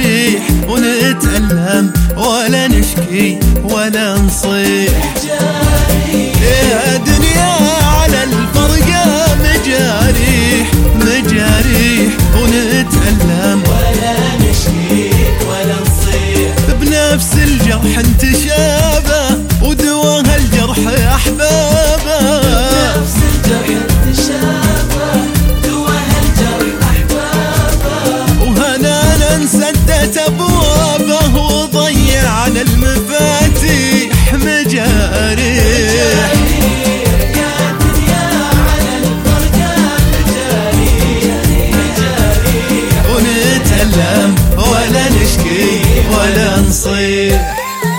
جاريح ونتألم ولا نشكي ولا نصيح. يا دنيا على الفرقة مجاريح مجاريح ونتألم ولا نشكي ولا نصيح. بنفس الجرح نتشابه ودوا هالجرح أحبابه. بنفس الجرح نتشابه دوا هالجرح أحبابه. وهنانا انسدت أبوابه وضيعنا المفاتيح مجاريح. ونتألم ولا نشكي ولا نصيح.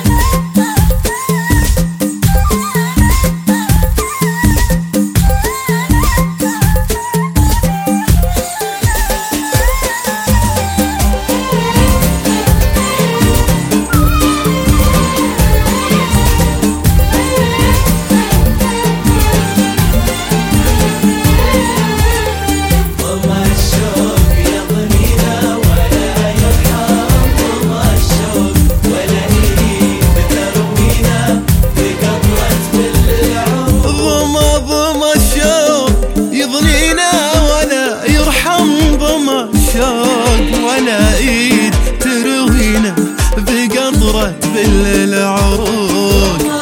ولا ايد تروينا بقطرة بالعروق.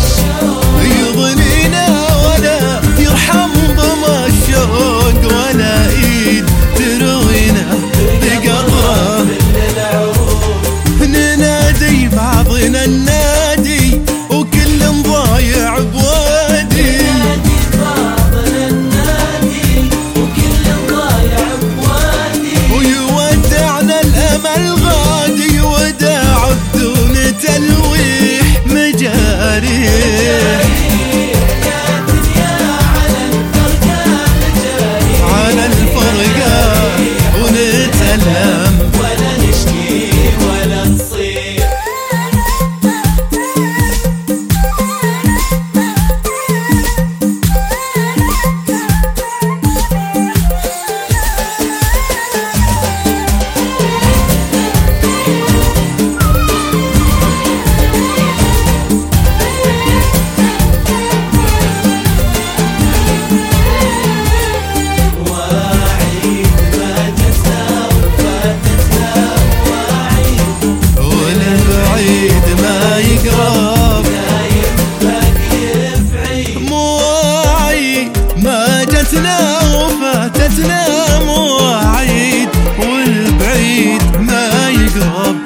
يضنينا ولا يرحم ضم الشوق ولا ايد تروينا بقطرة بالعروق. ننادي بعضنا النادي وكل ضايع بوادي. الغادي وداع بدون تلويح مجاريح. على الفرقة ونتألم ولا نشكي ولا نصيح. فاتتنا وفاتتنا مواعيد والبعيد ما يقرب.